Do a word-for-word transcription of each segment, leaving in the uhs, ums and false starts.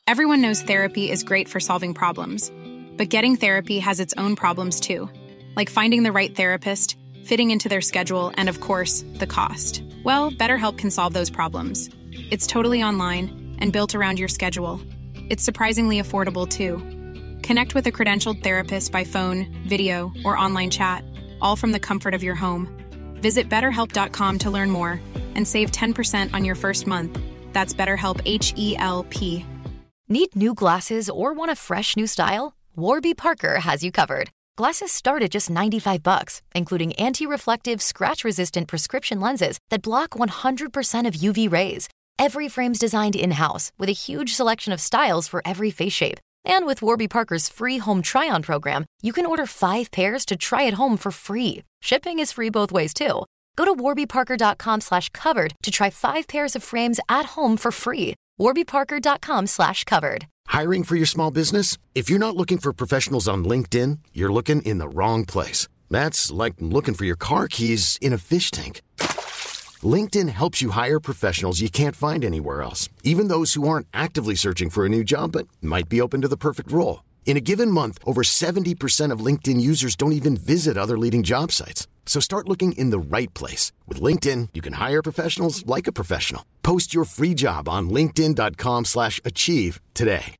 Everyone knows therapy is great for solving problems, but getting therapy has its own problems too, like finding the right therapist, fitting into their schedule, and of course, the cost. Well, BetterHelp can solve those problems. It's totally online and built around your schedule. It's surprisingly affordable too. Connect with a credentialed therapist by phone, video, or online chat, all from the comfort of your home. Visit better help dot com to learn more and save ten percent on your first month. That's BetterHelp, H E L P. Need new glasses or want a fresh new style? Warby Parker has you covered. Glasses start at just ninety-five bucks, including anti-reflective, scratch-resistant prescription lenses that block one hundred percent of U V rays. Every frame's designed in-house with a huge selection of styles for every face shape. And with Warby Parker's free home try-on program, you can order five pairs to try at home for free. Shipping is free both ways, too. Go to warby parker dot com slash covered to try five pairs of frames at home for free. warby parker dot com slash covered. Hiring for your small business? If you're not looking for professionals on LinkedIn, you're looking in the wrong place. That's like looking for your car keys in a fish tank. LinkedIn helps you hire professionals you can't find anywhere else, even those who aren't actively searching for a new job but might be open to the perfect role. In a given month, over seventy percent of LinkedIn users don't even visit other leading job sites. So start looking in the right place. With LinkedIn, you can hire professionals like a professional. Post your free job on linkedin dot com slash achieve today.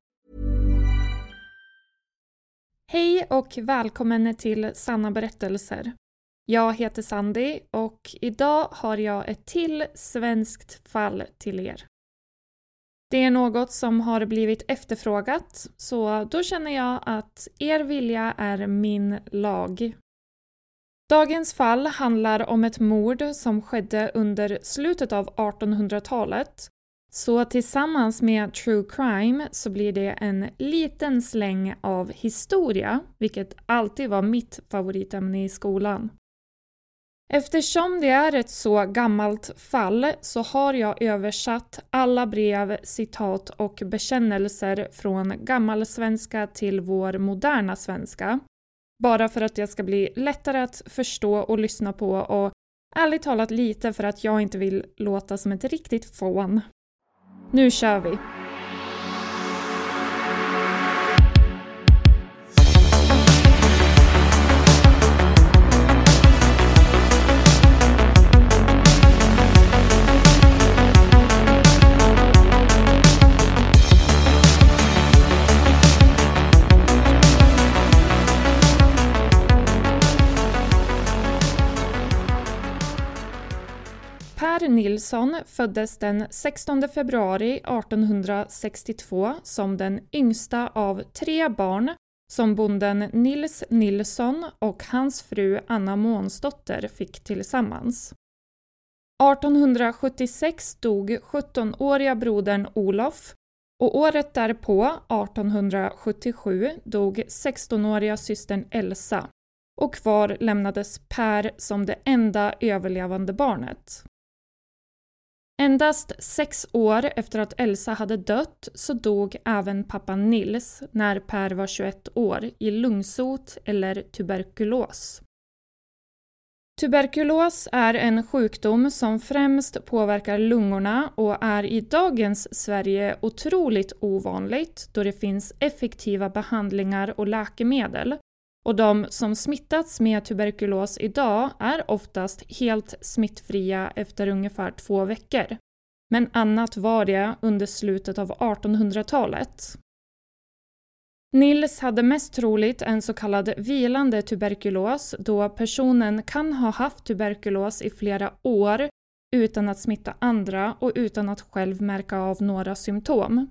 Hej och välkommen till Sanna berättelser. Jag heter Sandy och idag har jag ett till svenskt fall till er. Det är något som har blivit efterfrågat, så då känner jag att er vilja är min lag. Dagens fall handlar om ett mord som skedde under slutet av artonhundratalet. Så tillsammans med true crime så blir det en liten släng av historia, vilket alltid var mitt favoritämne i skolan. Eftersom det är ett så gammalt fall så har jag översatt alla brev, citat och bekännelser från gammalsvenska till vår moderna svenska. Bara för att det ska bli lättare att förstå och lyssna på, och ärligt talat lite för att jag inte vill låta som ett riktigt fån. Nu kör vi! Per Nilsson föddes den sextonde februari artonhundrasextiotvå som den yngsta av tre barn som bonden Nils Nilsson och hans fru Anna Månsdotter fick tillsammans. artonhundrasjuttiosex dog sjuttonåriga brodern Olof och året därpå, artonhundrasjuttiosju, dog sextonåriga systern Elsa och kvar lämnades Per som det enda överlevande barnet. Endast sex år efter att Elsa hade dött så dog även pappa Nils när Per var tjugoett år i lungsot eller tuberkulos. Tuberkulos är en sjukdom som främst påverkar lungorna och är i dagens Sverige otroligt ovanligt då det finns effektiva behandlingar och läkemedel. Och de som smittats med tuberkulos idag är oftast helt smittfria efter ungefär två veckor. Men annat var det under slutet av artonhundratalet. Nils hade mest troligt en så kallad vilande tuberkulos då personen kan ha haft tuberkulos i flera år utan att smitta andra och utan att själv märka av några symptom.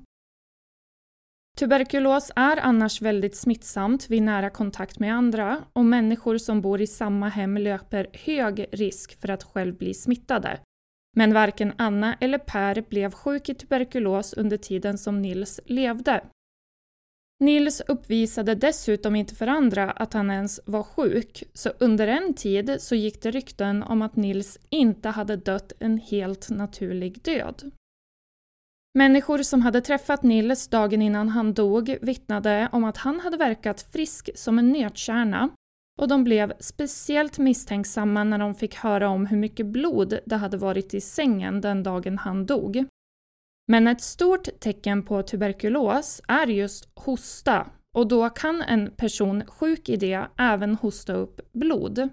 Tuberkulos är annars väldigt smittsamt vid nära kontakt med andra och människor som bor i samma hem löper hög risk för att själv bli smittade. Men varken Anna eller Per blev sjuk i tuberkulos under tiden som Nils levde. Nils uppvisade dessutom inte för andra att han ens var sjuk, så under en tid så gick det rykten om att Nils inte hade dött en helt naturlig död. Människor som hade träffat Nils dagen innan han dog vittnade om att han hade verkat frisk som en nötkärna och de blev speciellt misstänksamma när de fick höra om hur mycket blod det hade varit i sängen den dagen han dog. Men ett stort tecken på tuberkulos är just hosta, och då kan en person sjuk i det även hosta upp blod.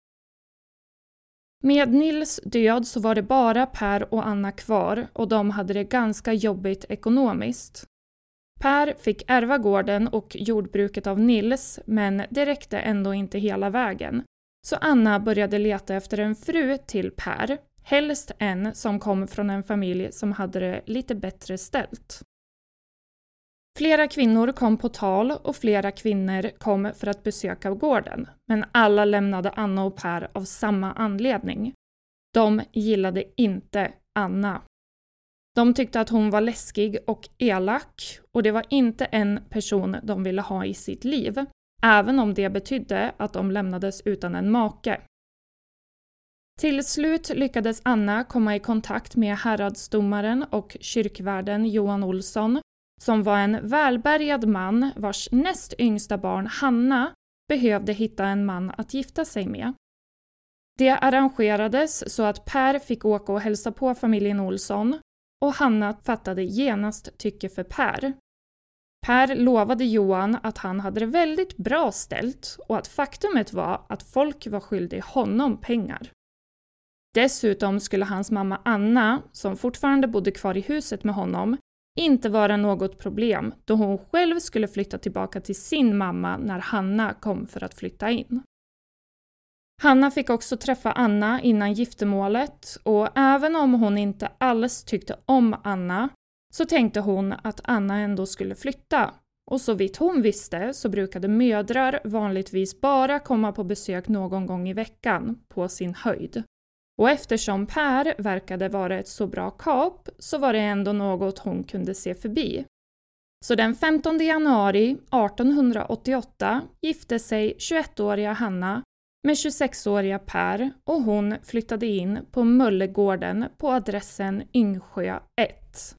Med Nils död så var det bara Per och Anna kvar, och de hade det ganska jobbigt ekonomiskt. Per fick ärva gården och jordbruket av Nils, men det räckte ändå inte hela vägen. Så Anna började leta efter en fru till Per, helst en som kom från en familj som hade det lite bättre ställt. Flera kvinnor kom på tal och flera kvinnor kom för att besöka gården, men alla lämnade Anna och Per av samma anledning. De gillade inte Anna. De tyckte att hon var läskig och elak, och det var inte en person de ville ha i sitt liv, även om det betydde att de lämnades utan en make. Till slut lyckades Anna komma i kontakt med häradsdomaren och kyrkvärden Johan Olsson, som var en välbärgad man vars näst yngsta barn Hanna behövde hitta en man att gifta sig med. Det arrangerades så att Per fick åka och hälsa på familjen Olsson, och Hanna fattade genast tycke för Per. Per lovade Johan att han hade det väldigt bra ställt och att faktumet var att folk var skyldig honom pengar. Dessutom skulle hans mamma Anna, som fortfarande bodde kvar i huset med honom, inte vara något problem då hon själv skulle flytta tillbaka till sin mamma när Hanna kom för att flytta in. Hanna fick också träffa Anna innan giftermålet, och även om hon inte alls tyckte om Anna så tänkte hon att Anna ändå skulle flytta. Och så vitt hon visste så brukade mödrar vanligtvis bara komma på besök någon gång i veckan på sin höjd. Och eftersom Per verkade vara ett så bra kap så var det ändå något hon kunde se förbi. Så den femtonde januari artonhundraåttioåtta gifte sig tjugoettåriga Hanna med tjugosexåriga Per, och hon flyttade in på Möllegården på adressen Yngsjö ett.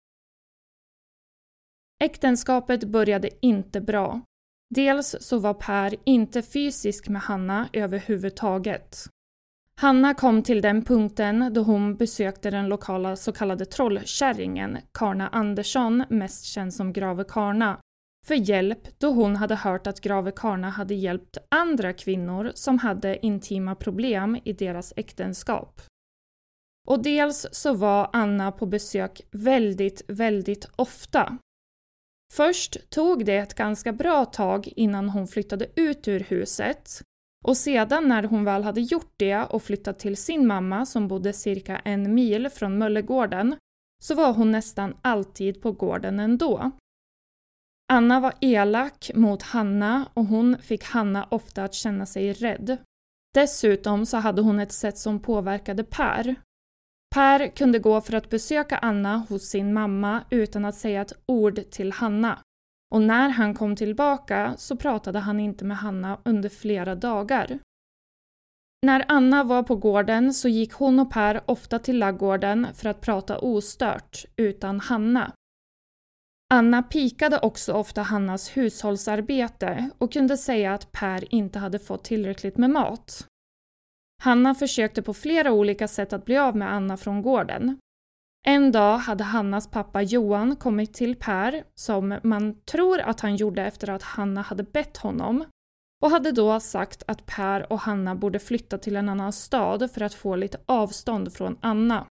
Äktenskapet började inte bra. Dels så var Per inte fysisk med Hanna överhuvudtaget. Hanna kom till den punkten då hon besökte den lokala så kallade trollkärringen, Karna Andersson, mest känd som Grave Karna, för hjälp då hon hade hört att Grave Karna hade hjälpt andra kvinnor som hade intima problem i deras äktenskap. Och dels så var Anna på besök väldigt, väldigt ofta. Först tog det ett ganska bra tag innan hon flyttade ut ur huset, och sedan när hon väl hade gjort det och flyttat till sin mamma som bodde cirka en mil från Möllegården så var hon nästan alltid på gården ändå. Anna var elak mot Hanna och hon fick Hanna ofta att känna sig rädd. Dessutom så hade hon ett sätt som påverkade Per. Per kunde gå för att besöka Anna hos sin mamma utan att säga ett ord till Hanna. Och när han kom tillbaka så pratade han inte med Hanna under flera dagar. När Anna var på gården så gick hon och Per ofta till laggården för att prata ostört utan Hanna. Anna pikade också ofta Hannas hushållsarbete och kunde säga att Per inte hade fått tillräckligt med mat. Hanna försökte på flera olika sätt att bli av med Anna från gården. En dag hade Hannas pappa Johan kommit till Per, som man tror att han gjorde efter att Hanna hade bett honom, och hade då sagt att Per och Hanna borde flytta till en annan stad för att få lite avstånd från Anna.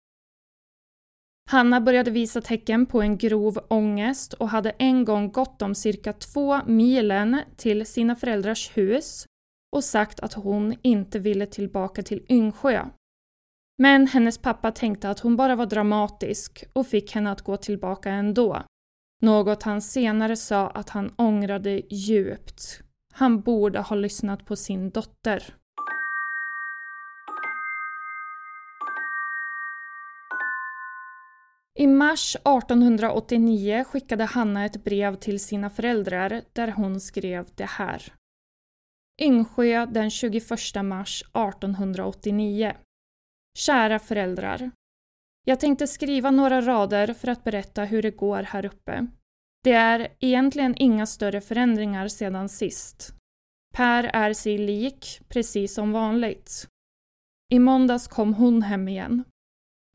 Hanna började visa tecken på en grov ångest och hade en gång gått om cirka två milen till sina föräldrars hus och sagt att hon inte ville tillbaka till Yngsjö. Men hennes pappa tänkte att hon bara var dramatisk och fick henne att gå tillbaka ändå. Något han senare sa att han ångrade djupt. Han borde ha lyssnat på sin dotter. I mars artonhundraåttionio skickade Hanna ett brev till sina föräldrar där hon skrev det här. Yngsjö den tjugoförsta mars artonhundraåttionio. Kära föräldrar. Jag tänkte skriva några rader för att berätta hur det går här uppe. Det är egentligen inga större förändringar sedan sist. Per är sig lik, precis som vanligt. I måndags kom hon hem igen.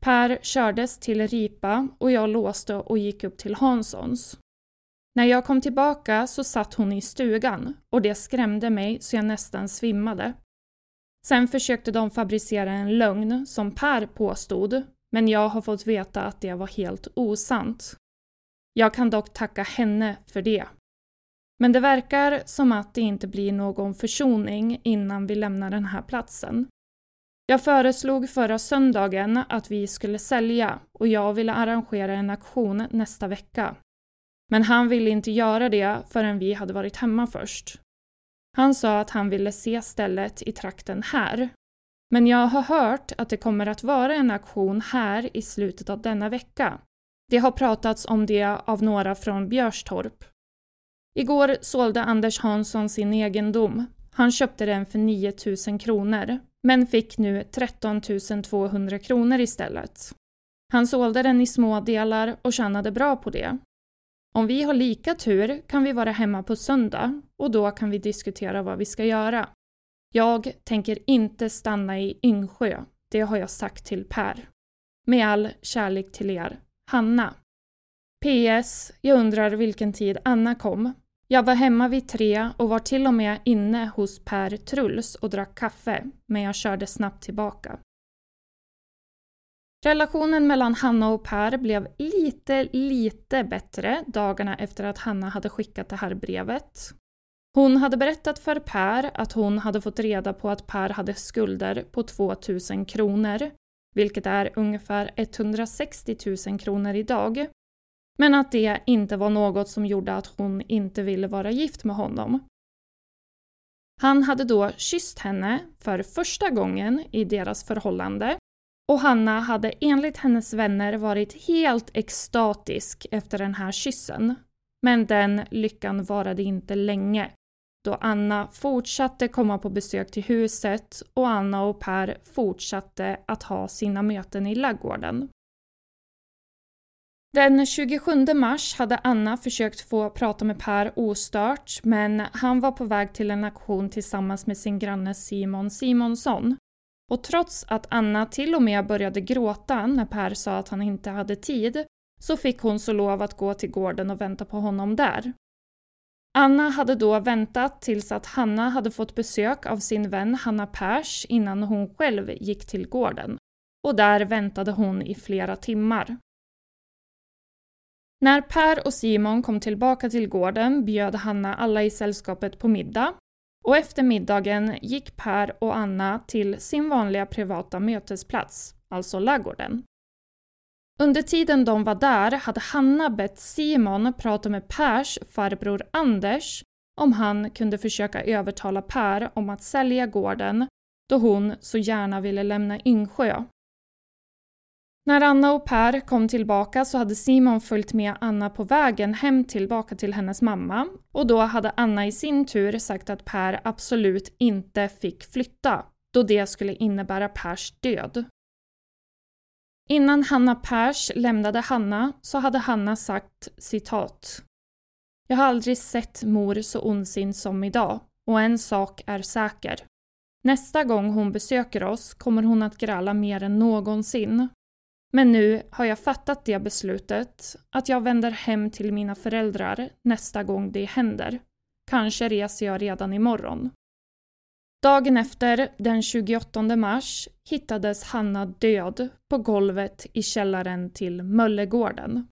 Per kördes till Ripa och jag låste och gick upp till Hanssons. När jag kom tillbaka så satt hon i stugan och det skrämde mig så jag nästan svimmade. Sen försökte de fabricera en lögn som Per påstod, men jag har fått veta att det var helt osant. Jag kan dock tacka henne för det. Men det verkar som att det inte blir någon försoning innan vi lämnar den här platsen. Jag föreslog förra söndagen att vi skulle sälja och jag ville arrangera en auktion nästa vecka. Men han ville inte göra det förrän vi hade varit hemma först. Han sa att han ville se stället i trakten här. Men jag har hört att det kommer att vara en auktion här i slutet av denna vecka. Det har pratats om det av några från Björstorp. Igår sålde Anders Hansson sin egendom. Han köpte den för nio tusen kronor, men fick nu tretton tusen tvåhundra kronor istället. Han sålde den i små delar och tjänade bra på det. Om vi har lika tur kan vi vara hemma på söndag och då kan vi diskutera vad vi ska göra. Jag tänker inte stanna i Yngsjö, det har jag sagt till Per. Med all kärlek till er, Hanna. P S. Jag undrar vilken tid Anna kom. Jag var hemma vid tre och var till och med inne hos Per Truls och drack kaffe, men jag körde snabbt tillbaka. Relationen mellan Hanna och Per blev lite, lite bättre dagarna efter att Hanna hade skickat det här brevet. Hon hade berättat för Per att hon hade fått reda på att Per hade skulder på två tusen kronor, vilket är ungefär etthundrasextio tusen kronor idag. Men att det inte var något som gjorde att hon inte ville vara gift med honom. Han hade då kysst henne för första gången i deras förhållande. Och Hanna hade enligt hennes vänner varit helt extatisk efter den här kyssen. Men den lyckan varade inte länge. Då Anna fortsatte komma på besök till huset och Anna och Per fortsatte att ha sina möten i ladugården. Den tjugosjunde mars hade Anna försökt få prata med Per ostört, men han var på väg till en auktion tillsammans med sin granne Simon Simonsson. Och trots att Anna till och med började gråta när Per sa att han inte hade tid, så fick hon så lov att gå till gården och vänta på honom där. Anna hade då väntat tills att Hanna hade fått besök av sin vän Hanna Pers innan hon själv gick till gården. Och där väntade hon i flera timmar. När Per och Simon kom tillbaka till gården bjöd Hanna alla i sällskapet på middag. Och efter middagen gick Per och Anna till sin vanliga privata mötesplats, alltså ladugården. Under tiden de var där hade Hanna bett Simon prata med Pers farbror Anders om han kunde försöka övertala Per om att sälja gården då hon så gärna ville lämna Yngsjö. När Anna och Per kom tillbaka så hade Simon följt med Anna på vägen hem tillbaka till hennes mamma och då hade Anna i sin tur sagt att Per absolut inte fick flytta då det skulle innebära Pers död. Innan Hanna Pers lämnade Hanna så hade Hanna sagt citat: "Jag har aldrig sett mor så ondsint som idag och en sak är säker. Nästa gång hon besöker oss kommer hon att gräla mer än någonsin. Men nu har jag fattat det beslutet att jag vänder hem till mina föräldrar nästa gång det händer. Kanske reser jag redan imorgon." Dagen efter, den tjugoåttonde mars, hittades Hanna död på golvet i källaren till Möllegården.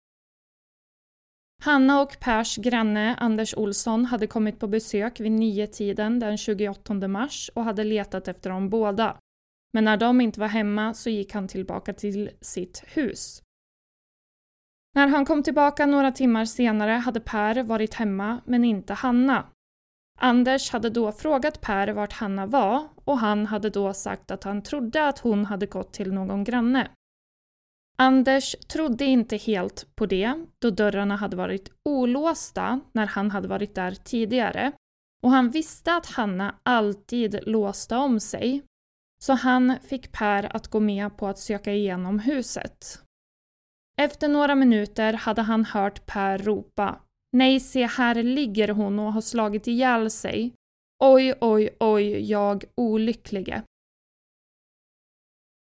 Hanna och Pers granne Anders Olsson hade kommit på besök vid nio tiden den tjugoåttonde mars och hade letat efter dem båda. Men när de inte var hemma så gick han tillbaka till sitt hus. När han kom tillbaka några timmar senare hade Per varit hemma men inte Hanna. Anders hade då frågat Per vart Hanna var och han hade då sagt att han trodde att hon hade gått till någon granne. Anders trodde inte helt på det då dörrarna hade varit olåsta när han hade varit där tidigare och han visste att Hanna alltid låste om sig. Så han fick Per att gå med på att söka igenom huset. Efter några minuter hade han hört Per ropa: "Nej, se här ligger hon och har slagit ihjäl sig. Oj, oj, oj, jag olycklige."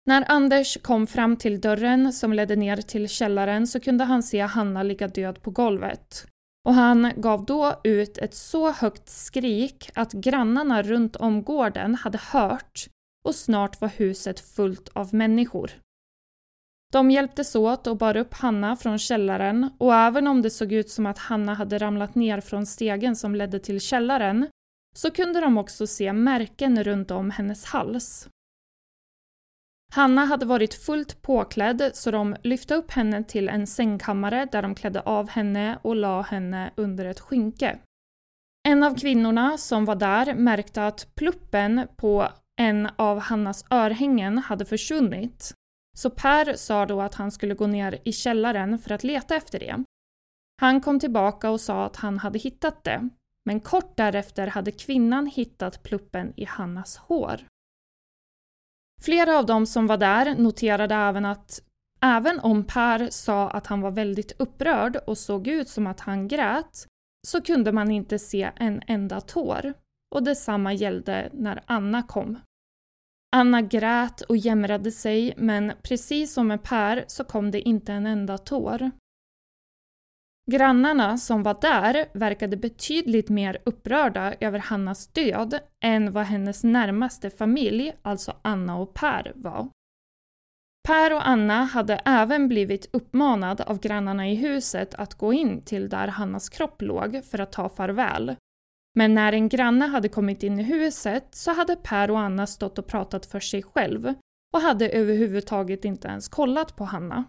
När Anders kom fram till dörren som ledde ner till källaren så kunde han se Hanna ligga död på golvet. Och han gav då ut ett så högt skrik att grannarna runt om gården hade hört och snart var huset fullt av människor. De hjälptes åt och bar upp Hanna från källaren och även om det såg ut som att Hanna hade ramlat ner från stegen som ledde till källaren så kunde de också se märken runt om hennes hals. Hanna hade varit fullt påklädd så de lyfte upp henne till en sängkammare där de klädde av henne och la henne under ett skynke. En av kvinnorna som var där märkte att pluppen på en av Hannas örhängen hade försvunnit. Så Per sa då att han skulle gå ner i källaren för att leta efter det. Han kom tillbaka och sa att han hade hittat det. Men kort därefter hade kvinnan hittat pluppen i Hannas hår. Flera av dem som var där noterade även att även om Per sa att han var väldigt upprörd och såg ut som att han grät så kunde man inte se en enda tår. Och detsamma gällde när Anna kom. Anna grät och jämrade sig men precis som med Per så kom det inte en enda tår. Grannarna som var där verkade betydligt mer upprörda över Hannas död än vad hennes närmaste familj, alltså Anna och Per, var. Per och Anna hade även blivit uppmanad av grannarna i huset att gå in till där Hannas kropp låg för att ta farväl. Men när en granne hade kommit in i huset så hade Per och Anna stått och pratat för sig själv och hade överhuvudtaget inte ens kollat på Hanna.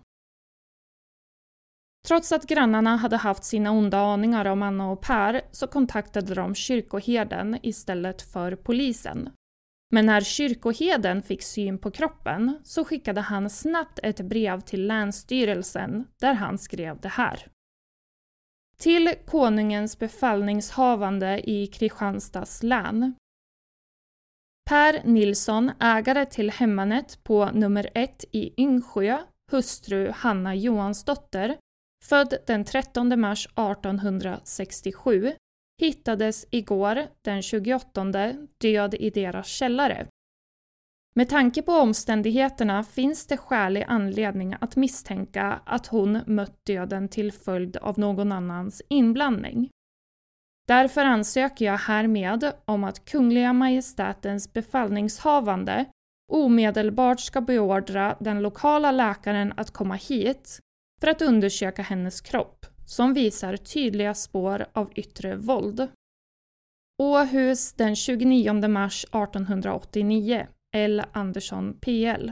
Trots att grannarna hade haft sina onda aningar om Anna och Per så kontaktade de kyrkoherden istället för polisen. Men när kyrkoherden fick syn på kroppen så skickade han snabbt ett brev till länsstyrelsen där han skrev det här. Till konungens befallningshavande i Kristianstads län. Per Nilsson, ägare till hemmanet på nummer ett i Yngsjö, hustru Hanna Johansdotter, född den trettonde mars artonhundrasextiosju, hittades igår den tjugoåttonde död i deras källare. Med tanke på omständigheterna finns det skälig anledning att misstänka att hon mött döden till följd av någon annans inblandning. Därför ansöker jag härmed om att Kungliga Majestätens befallningshavande omedelbart ska beordra den lokala läkaren att komma hit för att undersöka hennes kropp som visar tydliga spår av yttre våld. Åhus den tjugonionde mars artonhundraåttionio. L. Andersson P L.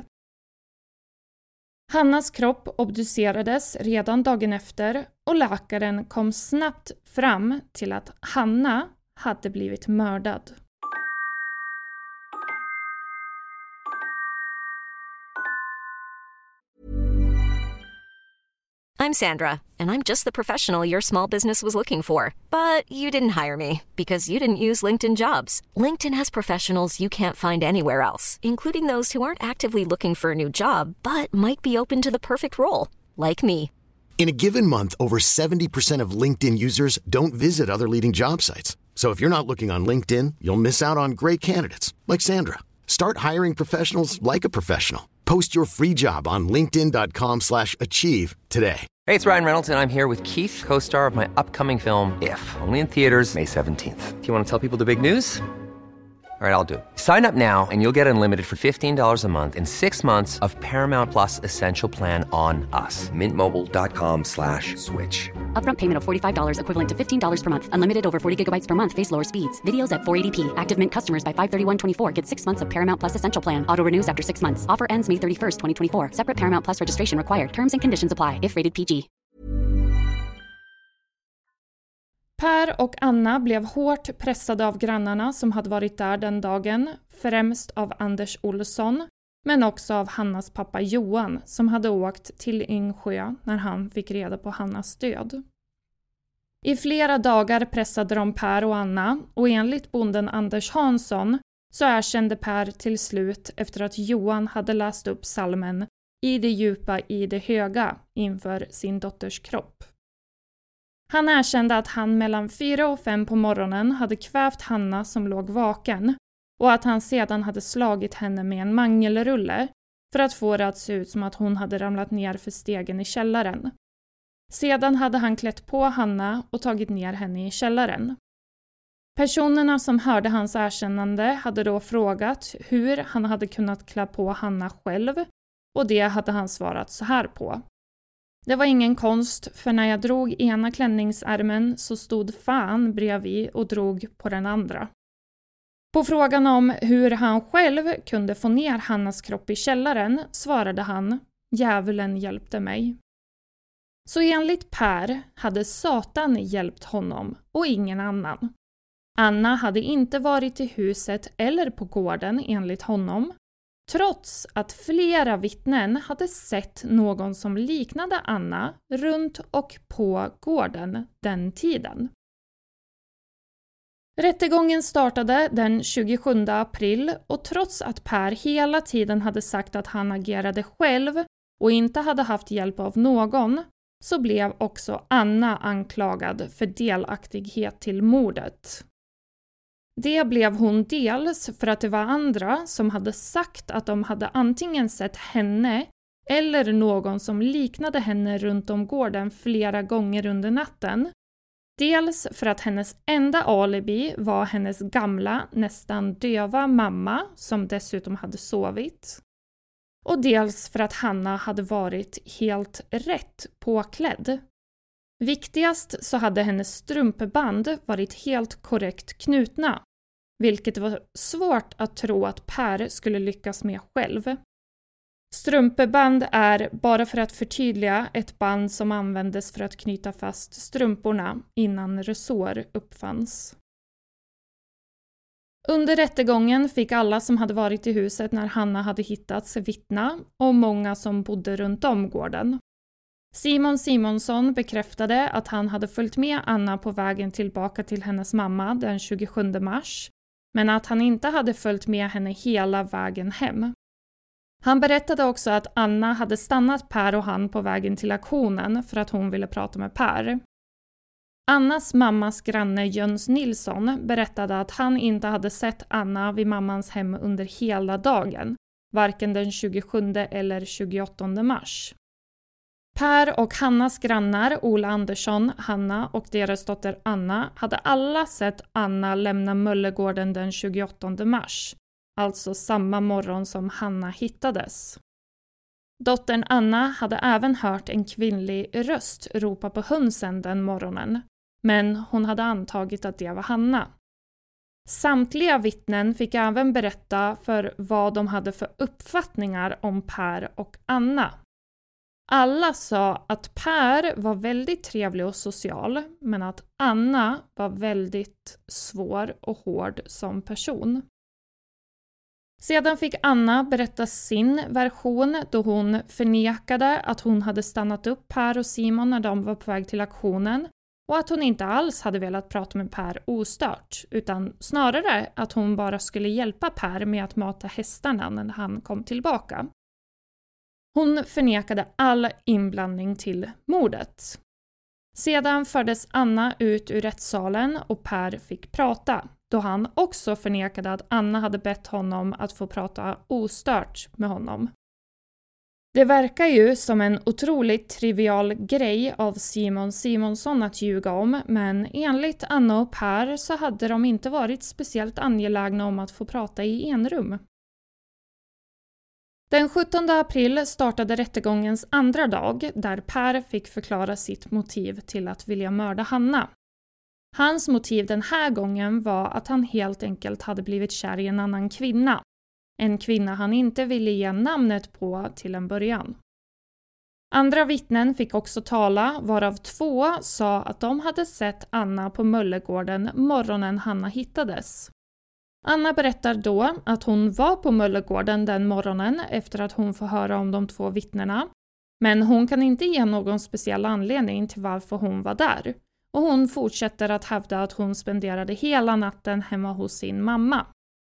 Hannas kropp obducerades redan dagen efter och läkaren kom snabbt fram till att Hanna hade blivit mördad. I'm Sandra, and I'm just the professional your small business was looking for. But you didn't hire me because you didn't use LinkedIn Jobs. LinkedIn has professionals you can't find anywhere else, including those who aren't actively looking for a new job, but might be open to the perfect role, like me. In a given month, over seventy percent of LinkedIn users don't visit other leading job sites. So if you're not looking on LinkedIn, you'll miss out on great candidates like Sandra. Start hiring professionals like a professional. Post your free job on linkedin dot com slash achieve today. Hey, it's Ryan Reynolds, and I'm here with Keith, co-star of my upcoming film, If, only in theaters May seventeenth. Do you want to tell people the big news? All right, I'll do it. Sign up now and you'll get unlimited for fifteen dollars a month and six months of Paramount Plus Essential Plan on us. Mint Mobile dot com slash switch. Upfront payment of forty-five dollars equivalent to fifteen dollars per month. Unlimited over forty gigabytes per month. Face lower speeds. Videos at four eighty p. Active Mint customers by five thirty-one twenty-four get six months of Paramount Plus Essential Plan. Auto renews after six months. Offer ends May thirty-first, twenty twenty-four. Separate Paramount Plus registration required. Terms and conditions apply if rated P G. Per och Anna blev hårt pressade av grannarna som hade varit där den dagen, främst av Anders Olsson, men också av Hannas pappa Johan som hade åkt till Yngsjö när han fick reda på Hannas död. I flera dagar pressade de Per och Anna och enligt bonden Anders Hansson så erkände Per till slut efter att Johan hade läst upp psalmen I det djupa, i det höga inför sin dotters kropp. Han erkände att han mellan fyra och fem på morgonen hade kvävt Hanna som låg vaken och att han sedan hade slagit henne med en mangelrulle för att få det att se ut som att hon hade ramlat ner för stegen i källaren. Sedan hade han klätt på Hanna och tagit ner henne i källaren. Personerna som hörde hans erkännande hade då frågat hur han hade kunnat klä på Hanna själv, och det hade han svarat så här på. Det var ingen konst, för när jag drog ena klänningsärmen så stod fan bredvid och drog på den andra. På frågan om hur han själv kunde få ner Hannas kropp i källaren svarade han, djävulen hjälpte mig. Så enligt Per hade Satan hjälpt honom och ingen annan. Anna hade inte varit i huset eller på gården enligt honom, trots att flera vittnen hade sett någon som liknade Anna runt och på gården den tiden. Rättegången startade den tjugosjunde april och trots att Per hela tiden hade sagt att han agerade själv och inte hade haft hjälp av någon, så blev också Anna anklagad för delaktighet till mordet. Det blev hon dels för att det var andra som hade sagt att de hade antingen sett henne eller någon som liknade henne runt om gården flera gånger under natten. Dels för att hennes enda alibi var hennes gamla, nästan döva mamma som dessutom hade sovit. Och dels för att Hanna hade varit helt rätt påklädd. Viktigast så hade hennes strumpeband varit helt korrekt knutna, vilket var svårt att tro att Per skulle lyckas med själv. Strumpeband är, bara för att förtydliga, ett band som användes för att knyta fast strumporna innan resår uppfanns. Under rättegången fick alla som hade varit i huset när Hanna hade hittats vittna och många som bodde runt om gården. Simon Simonsson bekräftade att han hade följt med Anna på vägen tillbaka till hennes mamma den tjugosjunde mars, men att han inte hade följt med henne hela vägen hem. Han berättade också att Anna hade stannat Per och han på vägen till auktionen för att hon ville prata med Per. Annas mammas granne Jöns Nilsson berättade att han inte hade sett Anna vid mammans hem under hela dagen, varken den tjugosjunde eller tjugoåttonde mars. Per och Hannas grannar Ola Andersson, Hanna och deras dotter Anna hade alla sett Anna lämna Möllegården den tjugoåttonde mars, alltså samma morgon som Hanna hittades. Dottern Anna hade även hört en kvinnlig röst ropa på hönsen den morgonen, men hon hade antagit att det var Hanna. Samtliga vittnen fick även berätta för vad de hade för uppfattningar om Per och Anna. Alla sa att Per var väldigt trevlig och social, men att Anna var väldigt svår och hård som person. Sedan fick Anna berätta sin version då hon förnekade att hon hade stannat upp Per och Simon när de var på väg till auktionen och att hon inte alls hade velat prata med Per ostört, utan snarare att hon bara skulle hjälpa Per med att mata hästarna när han kom tillbaka. Hon förnekade all inblandning till mordet. Sedan fördes Anna ut ur rättssalen och Per fick prata, då han också förnekade att Anna hade bett honom att få prata ostört med honom. Det verkar ju som en otroligt trivial grej av Simon Simonsson att ljuga om, men enligt Anna och Per så hade de inte varit speciellt angelägna om att få prata i enrum. Den sjuttonde april startade rättegångens andra dag där Per fick förklara sitt motiv till att vilja mörda Hanna. Hans motiv den här gången var att han helt enkelt hade blivit kär i en annan kvinna. En kvinna han inte ville ge namnet på till en början. Andra vittnen fick också tala, varav två sa att de hade sett Anna på Möllegården morgonen Hanna hittades. Anna berättar då att hon var på Möllegården den morgonen efter att hon får höra om de två vittnena. Men hon kan inte ge någon speciell anledning till varför hon var där. Och hon fortsätter att hävda att hon spenderade hela natten hemma hos sin mamma.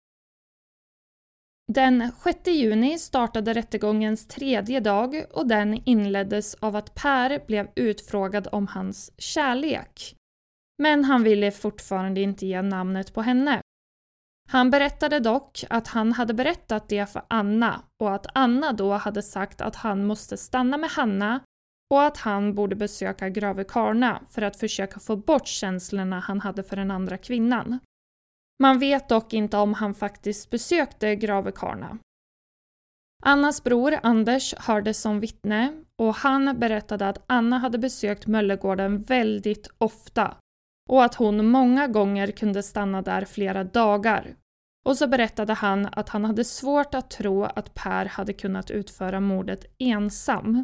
Den sjätte juni startade rättegångens tredje dag och den inleddes av att Per blev utfrågad om hans kärlek. Men han ville fortfarande inte ge namnet på henne. Han berättade dock att han hade berättat det för Anna och att Anna då hade sagt att han måste stanna med Hanna och att han borde besöka Grave Karna för att försöka få bort känslorna han hade för den andra kvinnan. Man vet dock inte om han faktiskt besökte Grave Karna. Annas bror Anders hördes som vittne och han berättade att Anna hade besökt Möllegården väldigt ofta och att hon många gånger kunde stanna där flera dagar. Och så berättade han att han hade svårt att tro att Per hade kunnat utföra mordet ensam.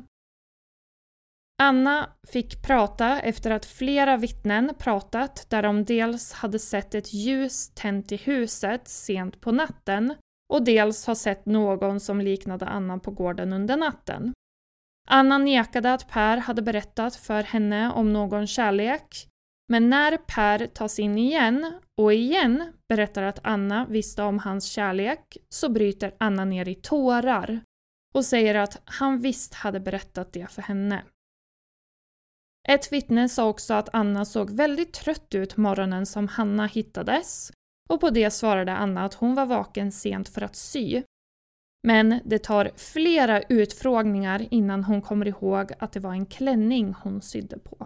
Anna fick prata efter att flera vittnen pratat där de dels hade sett ett ljus tänt i huset sent på natten och dels har sett någon som liknade Anna på gården under natten. Anna nekade att Per hade berättat för henne om någon kärlek, men när Per tas in igen och igen berättar att Anna visste om hans kärlek så bryter Anna ner i tårar och säger att han visst hade berättat det för henne. Ett vittne sa också att Anna såg väldigt trött ut morgonen som Hanna hittades och på det svarade Anna att hon var vaken sent för att sy. Men det tar flera utfrågningar innan hon kommer ihåg att det var en klänning hon sydde på.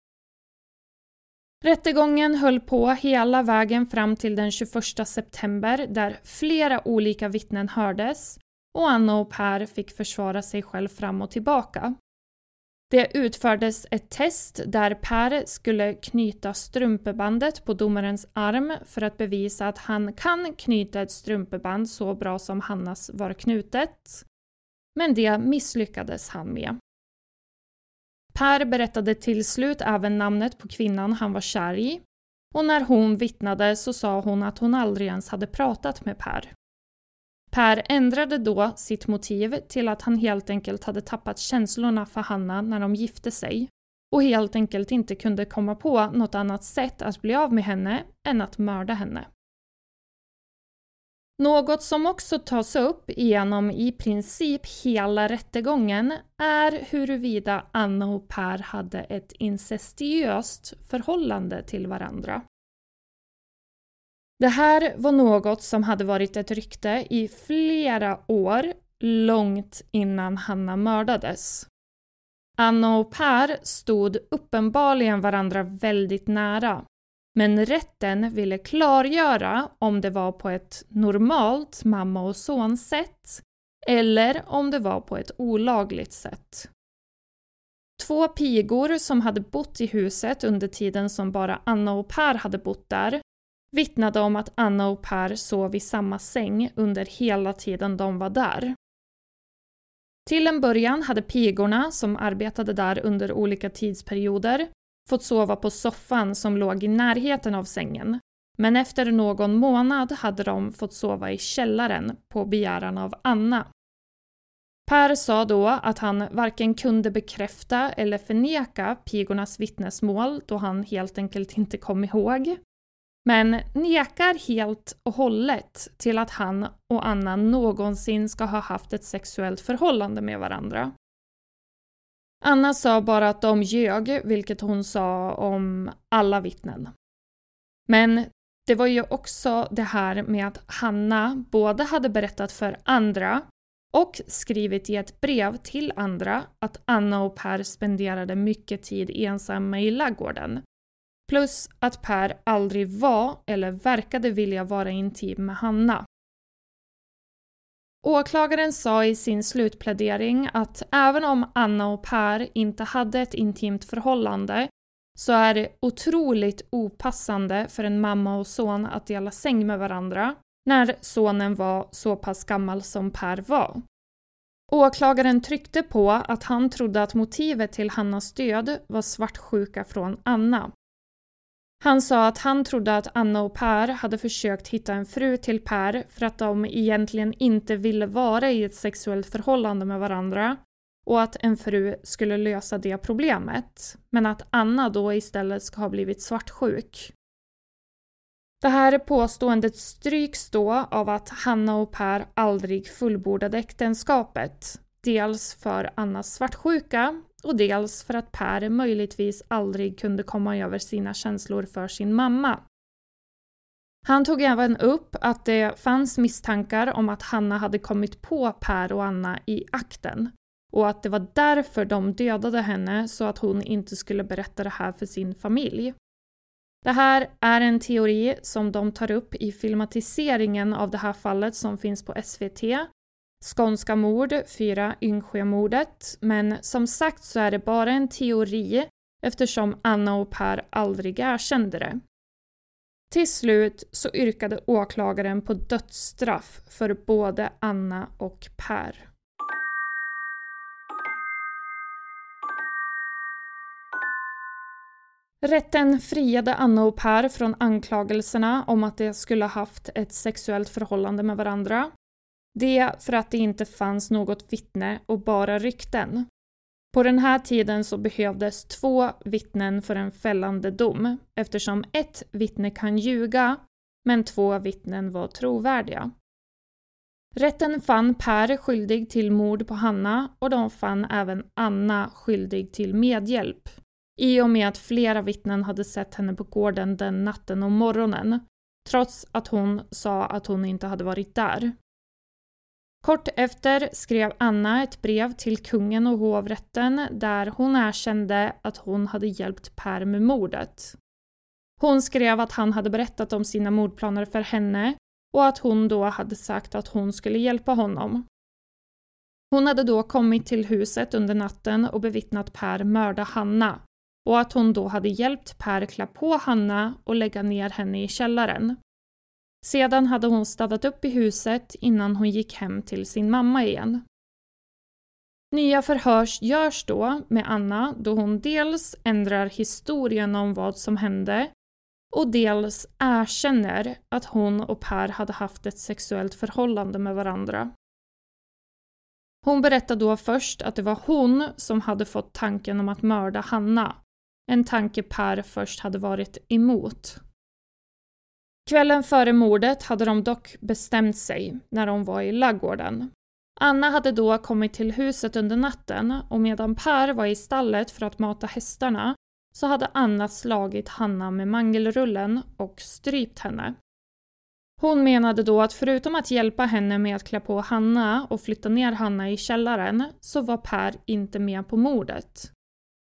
Rättegången höll på hela vägen fram till den tjugoförsta september där flera olika vittnen hördes och Anna och Per fick försvara sig själv fram och tillbaka. Det utfördes ett test där Per skulle knyta strumpebandet på domarens arm för att bevisa att han kan knyta ett strumpeband så bra som Hannas var knutet. Men det misslyckades han med. Per berättade till slut även namnet på kvinnan han var kär i och när hon vittnade så sa hon att hon aldrig ens hade pratat med Per. Per ändrade då sitt motiv till att han helt enkelt hade tappat känslorna för Hanna när de gifte sig och helt enkelt inte kunde komma på något annat sätt att bli av med henne än att mörda henne. Något som också tas upp genom i princip hela rättegången är huruvida Anna och Per hade ett incestuöst förhållande till varandra. Det här var något som hade varit ett rykte i flera år, långt innan Hanna mördades. Anna och Per stod uppenbarligen varandra väldigt nära, men rätten ville klargöra om det var på ett normalt mamma- och sonsätt eller om det var på ett olagligt sätt. Två pigor som hade bott i huset under tiden som bara Anna och Per hade bott där vittnade om att Anna och Per sov i samma säng under hela tiden de var där. Till en början hade pigorna som arbetade där under olika tidsperioder fått sova på soffan som låg i närheten av sängen, men efter någon månad hade de fått sova i källaren på begäran av Anna. Per sa då att han varken kunde bekräfta eller förneka pigornas vittnesmål då han helt enkelt inte kom ihåg. Men nekar helt och hållet till att han och Anna någonsin ska ha haft ett sexuellt förhållande med varandra. Anna sa bara att de ljög, vilket hon sa om alla vittnen. Men det var ju också det här med att Hanna både hade berättat för andra och skrivit i ett brev till andra att Anna och Per spenderade mycket tid ensamma i ladugården. Plus att Per aldrig var eller verkade vilja vara intim med Hanna. Åklagaren sa i sin slutplädering att även om Anna och Per inte hade ett intimt förhållande så är det otroligt opassande för en mamma och son att dela säng med varandra när sonen var så pass gammal som Per var. Åklagaren tryckte på att han trodde att motivet till Hannas död var svartsjuka från Anna. Han sa att han trodde att Anna och Per hade försökt hitta en fru till Per för att de egentligen inte ville vara i ett sexuellt förhållande med varandra och att en fru skulle lösa det problemet, men att Anna då istället ska ha blivit svartsjuk. Det här påståendet stryks då av att Hanna och Per aldrig fullbordade äktenskapet, dels för Annas svartsjuka och dels för att Per möjligtvis aldrig kunde komma över sina känslor för sin mamma. Han tog även upp att det fanns misstankar om att Hanna hade kommit på Per och Anna i akten och att det var därför de dödade henne så att hon inte skulle berätta det här för sin familj. Det här är en teori som de tar upp i filmatiseringen av det här fallet som finns på S V T. Skånska mord, fyra Yngsjömordet, men som sagt så är det bara en teori eftersom Anna och Per aldrig erkände det. Till slut så yrkade åklagaren på dödsstraff för både Anna och Per. Rätten friade Anna och Per från anklagelserna om att de skulle ha haft ett sexuellt förhållande med varandra. Det för att det inte fanns något vittne och bara rykten. På den här tiden så behövdes två vittnen för en fällande dom eftersom ett vittne kan ljuga men två vittnen var trovärdiga. Rätten fann Per skyldig till mord på Hanna och de fann även Anna skyldig till medhjälp i och med att flera vittnen hade sett henne på gården den natten och morgonen trots att hon sa att hon inte hade varit där. Kort efter skrev Anna ett brev till kungen och hovrätten där hon erkände att hon hade hjälpt Per med mordet. Hon skrev att han hade berättat om sina mordplaner för henne och att hon då hade sagt att hon skulle hjälpa honom. Hon hade då kommit till huset under natten och bevittnat Per mörda Hanna och att hon då hade hjälpt Per klä på Hanna och lägga ner henne i källaren. Sedan hade hon stannat upp i huset innan hon gick hem till sin mamma igen. Nya förhörs görs då med Anna då hon dels ändrar historien om vad som hände och dels erkänner att hon och Per hade haft ett sexuellt förhållande med varandra. Hon berättade då först att det var hon som hade fått tanken om att mörda Hanna, en tanke Per först hade varit emot. Kvällen före mordet hade de dock bestämt sig när de var i ladugården. Anna hade då kommit till huset under natten och medan Per var i stallet för att mata hästarna så hade Anna slagit Hanna med mangelrullen och strypt henne. Hon menade då att förutom att hjälpa henne med att klä på Hanna och flytta ner Hanna i källaren så var Per inte med på mordet.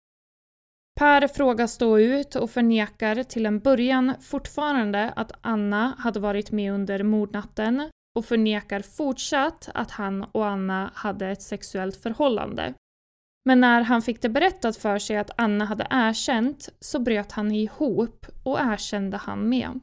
Per frågas då ut och förnekar till en början fortfarande att Anna hade varit med under mordnatten och förnekar fortsatt att han och Anna hade ett sexuellt förhållande. Men när han fick det berättat för sig att Anna hade erkänt så bröt han ihop och erkände han med.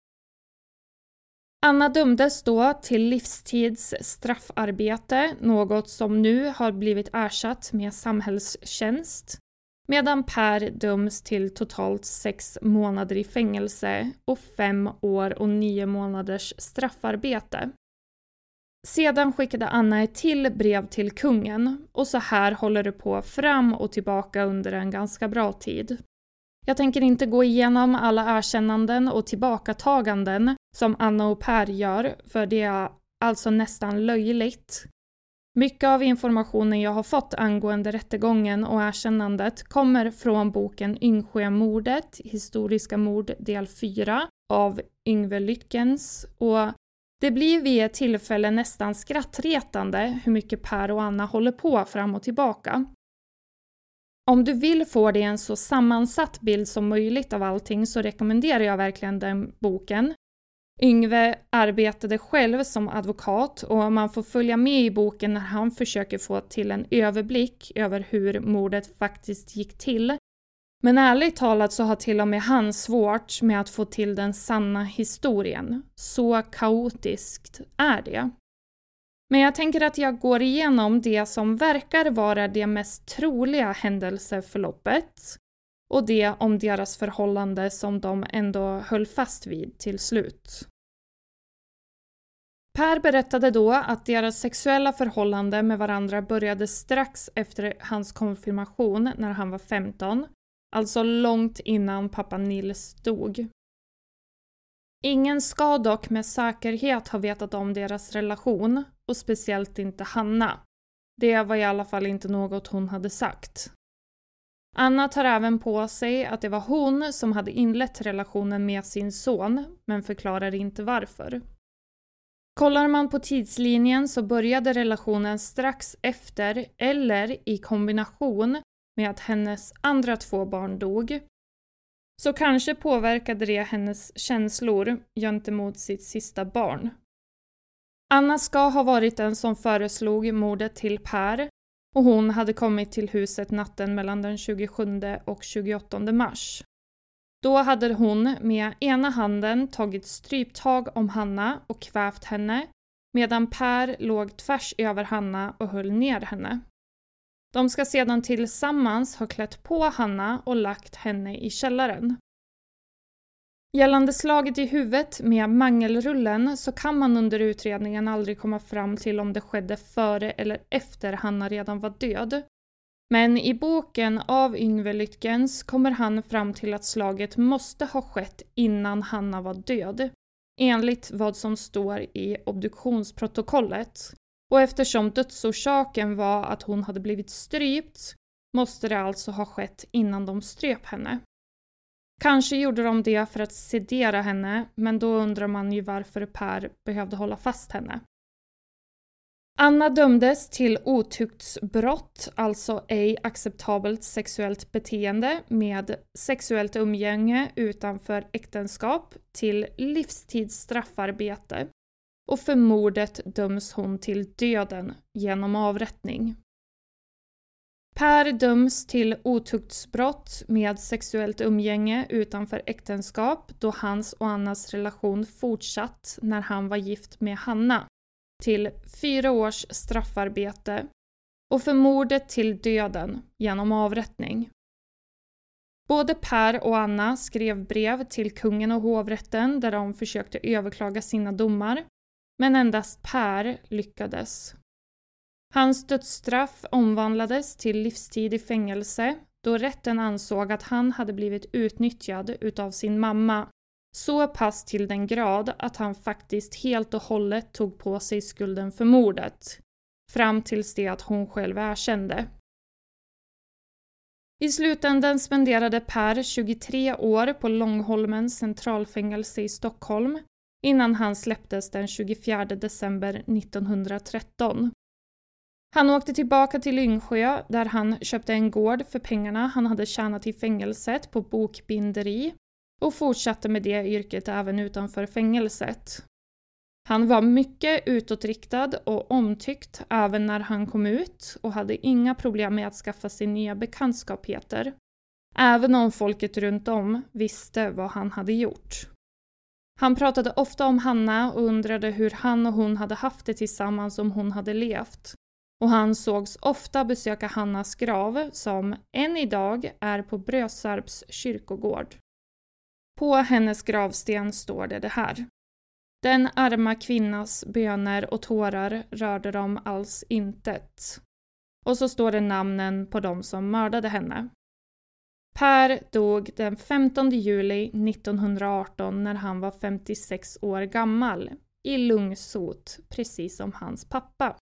Anna dömdes då till livstids straffarbete, något som nu har blivit ersatt med samhällstjänst. Medan Per döms till totalt sex månader i fängelse och fem år och nio månaders straffarbete. Sedan skickade Anna ett till brev till kungen och så här håller det på fram och tillbaka under en ganska bra tid. Jag tänker inte gå igenom alla erkännanden och tillbakataganden som Anna och Per gör för det är alltså nästan löjligt. Mycket av informationen jag har fått angående rättegången och erkännandet kommer från boken Yngsjömordet, historiska mord del fyra av Yngve Lyckens och det blir vid ett tillfälle nästan skrattretande hur mycket Per och Anna håller på fram och tillbaka. Om du vill få dig en så sammansatt bild som möjligt av allting så rekommenderar jag verkligen den boken. Yngve arbetade själv som advokat och man får följa med i boken när han försöker få till en överblick över hur mordet faktiskt gick till. Men ärligt talat så har till och med han svårt med att få till den sanna historien. Så kaotiskt är det. Men jag tänker att jag går igenom det som verkar vara det mest troliga händelseförloppet och det om deras förhållande som de ändå höll fast vid till slut. Per berättade då att deras sexuella förhållande med varandra började strax efter hans konfirmation när han var femton, alltså långt innan pappa Nils dog. Ingen ska dock med säkerhet ha vetat om deras relation och speciellt inte Hanna. Det var i alla fall inte något hon hade sagt. Anna tar även på sig att det var hon som hade inlett relationen med sin son, men förklarar inte varför. Kollar man på tidslinjen så började relationen strax efter eller i kombination med att hennes andra två barn dog. Så kanske påverkade det hennes känslor gentemot sitt sista barn. Anna ska ha varit den som föreslog mordet till Per, och hon hade kommit till huset natten mellan den tjugosjunde och tjugoåttonde mars. Då hade hon med ena handen tagit stryptag om Hanna och kvävt henne, medan Per låg tvärs över Hanna och höll ner henne. De ska sedan tillsammans ha klätt på Hanna och lagt henne i källaren. Gällande slaget i huvudet med mangelrullen så kan man under utredningen aldrig komma fram till om det skedde före eller efter Hanna redan var död. Men i boken av Yngve Lyttkens kommer han fram till att slaget måste ha skett innan Hanna var död, enligt vad som står i obduktionsprotokollet. Och eftersom dödsorsaken var att hon hade blivit strypt måste det alltså ha skett innan de ströp henne. Kanske gjorde de det för att sedera henne, men då undrar man ju varför Per behövde hålla fast henne. Anna dömdes till otuktsbrott, alltså ej acceptabelt sexuellt beteende med sexuellt umgänge utanför äktenskap, till livstidsstraffarbete. Och för mordet döms hon till döden genom avrättning. Per döms till otuktsbrott med sexuellt umgänge utanför äktenskap då hans och Annas relation fortsatt när han var gift med Hanna, till fyra års straffarbete, och för mordet till döden genom avrättning. Både Per och Anna skrev brev till kungen och hovrätten där de försökte överklaga sina domar, men endast Per lyckades. Hans dödsstraff omvandlades till livstid i fängelse då rätten ansåg att han hade blivit utnyttjad utav sin mamma, så pass till den grad att han faktiskt helt och hållet tog på sig skulden för mordet, fram tills det att hon själv erkände. I slutändan spenderade Per tjugotre år på Långholmens centralfängelse i Stockholm innan han släpptes den tjugofjärde december nittonhundratretton. Han åkte tillbaka till Yngsjö där han köpte en gård för pengarna han hade tjänat i fängelset på bokbinderi och fortsatte med det yrket även utanför fängelset. Han var mycket utåtriktad och omtyckt även när han kom ut och hade inga problem med att skaffa sig nya bekantskapheter, även om folket runt om visste vad han hade gjort. Han pratade ofta om Hanna och undrade hur han och hon hade haft det tillsammans om hon hade levt. Och han sågs ofta besöka Hannas grav som än idag är på Brösarps kyrkogård. På hennes gravsten står det det här: Den arma kvinnas böner och tårar rörde dem alls intet. Och så står det namnen på dem som mördade henne. Per dog den femtonde juli nittonhundraarton när han var femtiosex år gammal i lungsot, precis som hans pappa.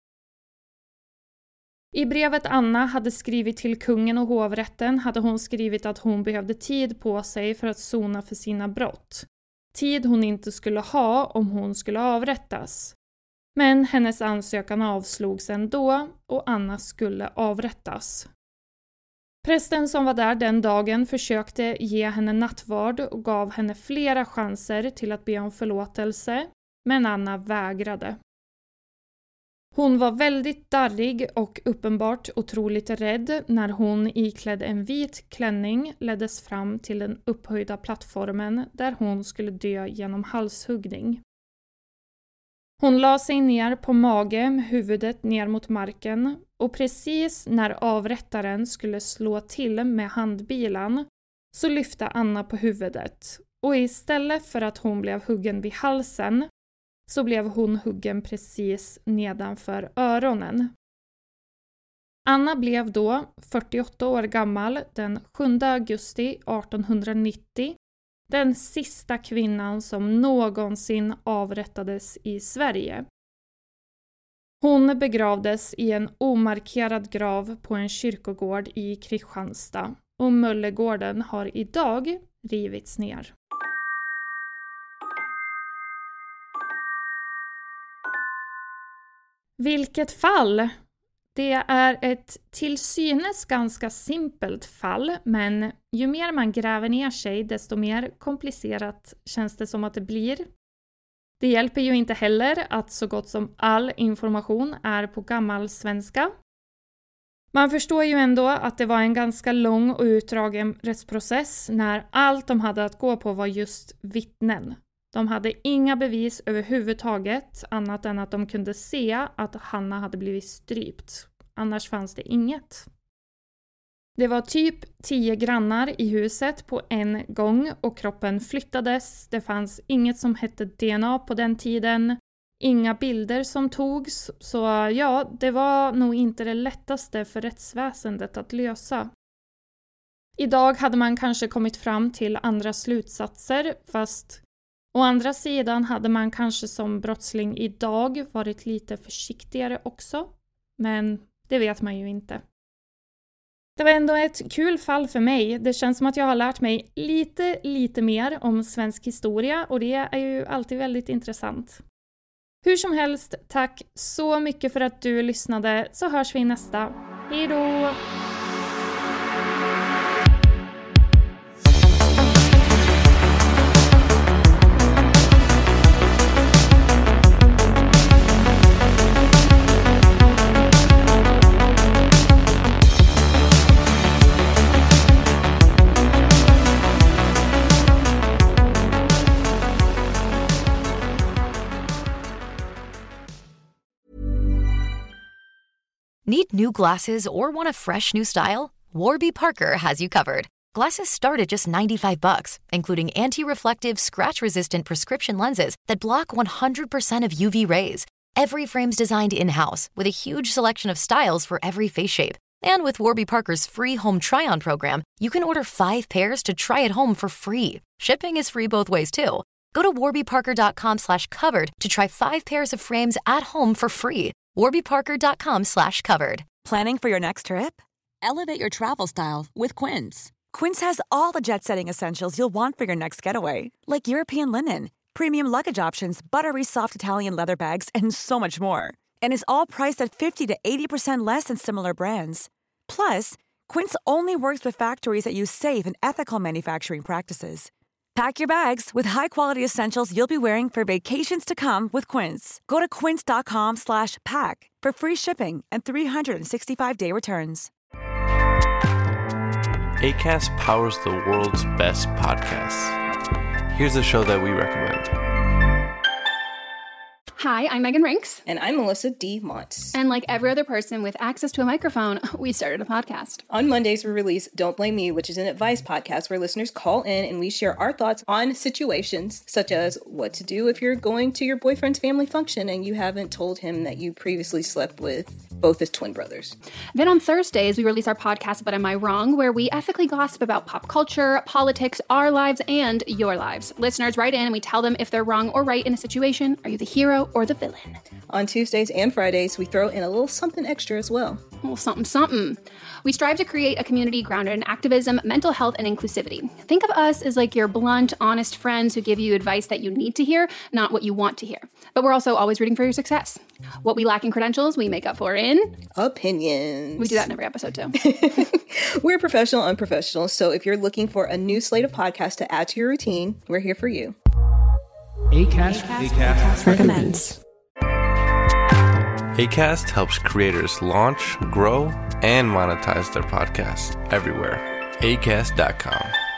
I brevet Anna hade skrivit till kungen och hovrätten hade hon skrivit att hon behövde tid på sig för att sona för sina brott. Tid hon inte skulle ha om hon skulle avrättas. Men hennes ansökan avslogs ändå och Anna skulle avrättas. Prästen som var där den dagen försökte ge henne nattvard och gav henne flera chanser till att be om förlåtelse, men Anna vägrade. Hon var väldigt darrig och uppenbart otroligt rädd när hon iklädd en vit klänning leddes fram till den upphöjda plattformen där hon skulle dö genom halshuggning. Hon la sig ner på mage med huvudet ner mot marken och precis när avrättaren skulle slå till med handbilan så lyfte Anna på huvudet och istället för att hon blev huggen vid halsen så blev hon huggen precis nedanför öronen. Anna blev då fyrtioåtta år gammal den sjunde augusti artonhundranittio, den sista kvinnan som någonsin avrättades i Sverige. Hon begravdes i en omarkerad grav på en kyrkogård i Kristianstad och Möllegården har idag rivits ner. Vilket fall! Det är ett till synes ganska simpelt fall, men ju mer man gräver ner sig desto mer komplicerat känns det som att det blir. Det hjälper ju inte heller att så gott som all information är på gammal svenska. Man förstår ju ändå att det var en ganska lång och utdragen rättsprocess när allt de hade att gå på var just vittnen. De hade inga bevis överhuvudtaget annat än att de kunde se att Hanna hade blivit strypt. Annars fanns det inget. Det var typ tio grannar i huset på en gång och kroppen flyttades. Det fanns inget som hette D N A på den tiden. Inga bilder som togs. Så ja, det var nog inte det lättaste för rättsväsendet att lösa. Idag hade man kanske kommit fram till andra slutsatser, fast å andra sidan hade man kanske som brottsling idag varit lite försiktigare också. Men det vet man ju inte. Det var ändå ett kul fall för mig. Det känns som att jag har lärt mig lite, lite mer om svensk historia och det är ju alltid väldigt intressant. Hur som helst, tack så mycket för att du lyssnade, så hörs vi nästa. Hej då! Need new glasses or want a fresh new style? Warby Parker has you covered. Glasses start at just ninety-five bucks, including anti-reflective, scratch-resistant prescription lenses that block one hundred percent of U V rays. Every frame's designed in-house with a huge selection of styles for every face shape. And with Warby Parker's free home try-on program, you can order five pairs to try at home for free. Shipping is free both ways too. Go to warbyparker.com slash covered to try five pairs of frames at home for free. warbyparker.com slash covered. Planning for your next trip? Elevate your travel style with Quince. Quince has all the jet-setting essentials you'll want for your next getaway, like European linen, premium luggage options, buttery soft Italian leather bags, and so much more. And is all priced at fifty to eighty percent less than similar brands. Plus, Quince only works with factories that use safe and ethical manufacturing practices. Pack your bags with high-quality essentials you'll be wearing for vacations to come with Quince. Go to quince.com slash pack for free shipping and three sixty-five day returns. Acast powers the world's best podcasts. Here's a show that we recommend. Hi, I'm Megan Rinks. And I'm Melissa D. Montz. And like every other person with access to a microphone, we started a podcast. On Mondays, we release Don't Blame Me, which is an advice podcast where listeners call in and we share our thoughts on situations such as what to do if you're going to your boyfriend's family function and you haven't told him that you previously slept with both his twin brothers. Then on Thursdays, we release our podcast, But Am I Wrong?, where we ethically gossip about pop culture, politics, our lives, and your lives. Listeners write in and we tell them if they're wrong or right in a situation. Are you the hero or the villain? On Tuesdays and Fridays, we throw in a little something extra as well. A little something, something. We strive to create a community grounded in activism, mental health, and inclusivity. Think of us as like your blunt, honest friends who give you advice that you need to hear, not what you want to hear. But we're also always rooting for your success. What we lack in credentials, we make up for in... opinions. We do that in every episode, too. We're professional unprofessionals, so if you're looking for a new slate of podcasts to add to your routine, we're here for you. Acast, Acast, Acast recommends. Acast helps creators launch, grow, and monetize their podcasts everywhere. acast dot com.